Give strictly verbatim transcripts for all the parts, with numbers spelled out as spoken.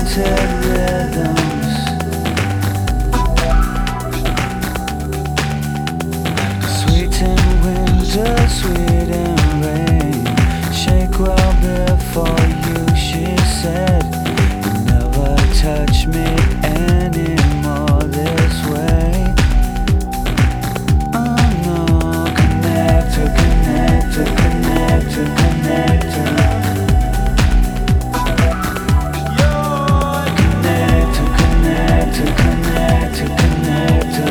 tainted rhythms, sweet in winter, sweet in rain. Shake well before you, she said. You never touch me anymore this way. Oh no, connect to connect to connect to connect to connect to connect to connect to connect to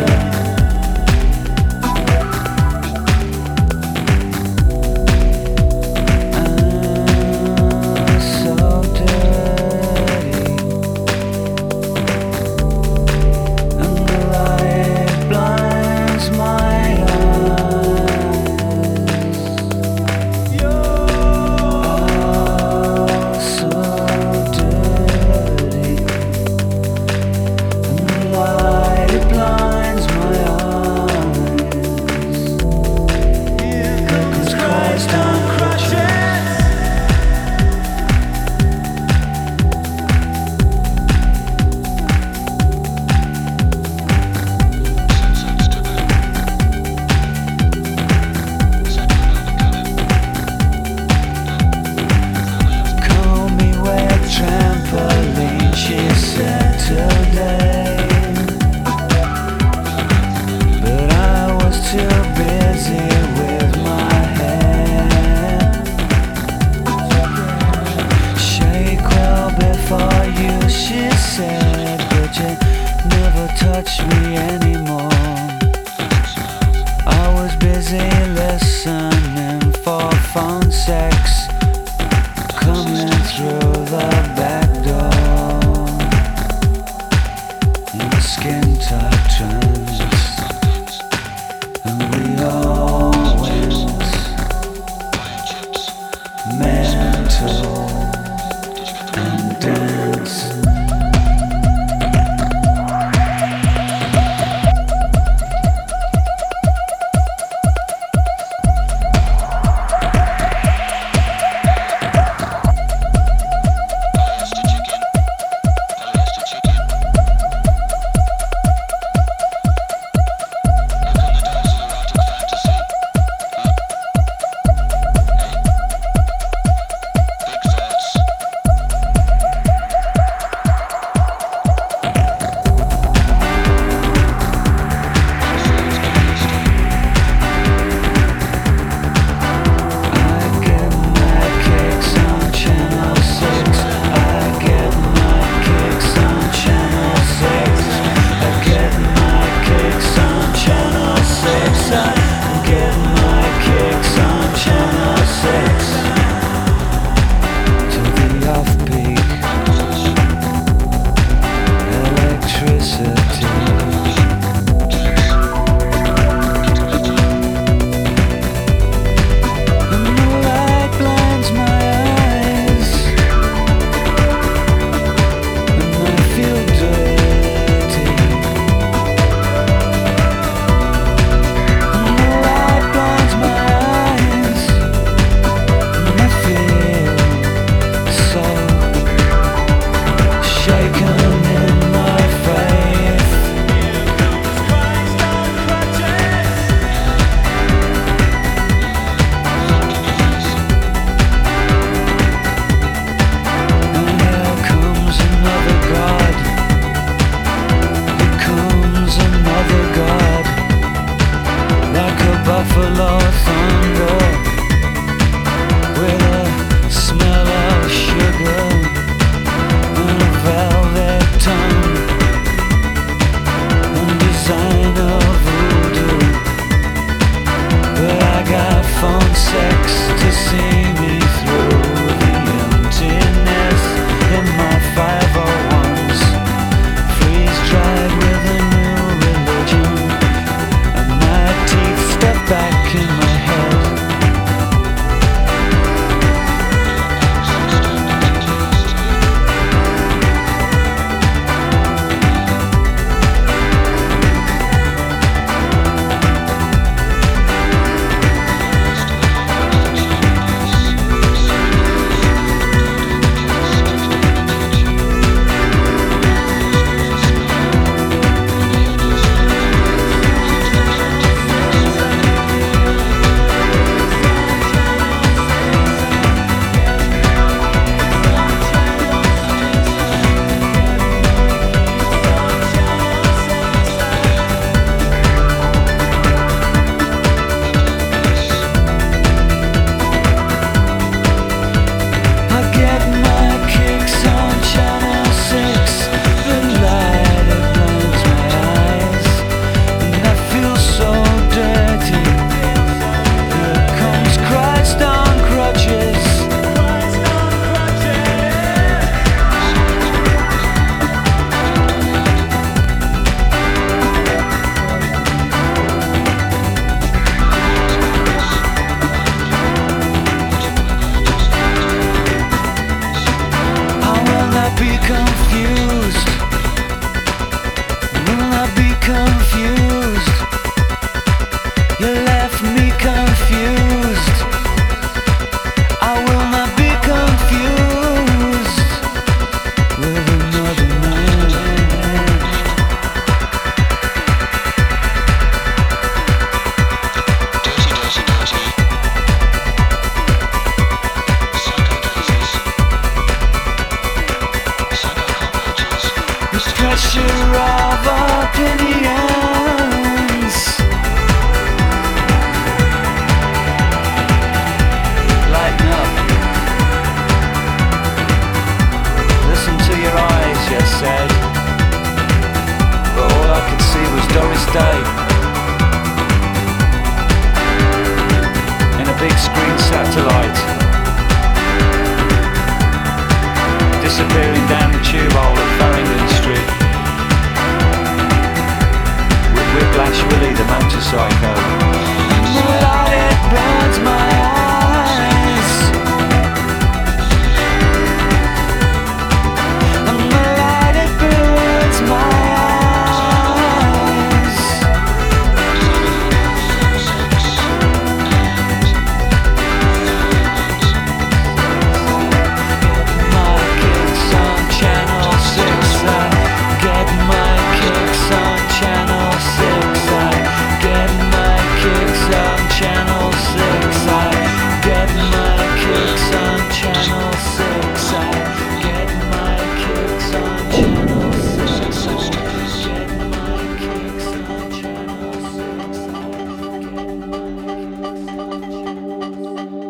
touch me anymore. I was busy listening for phone sex coming through the back door in a skin tight trance, and we all went mental and danced. pressure of opinions. Lighten up. Listen to your eyes, you said. But all I could see was Doris Day in a big screen satellite, disappearing down the tube hole at Farringdon Street with Whiplash Willie the motorcycle. Moonlight, it burns my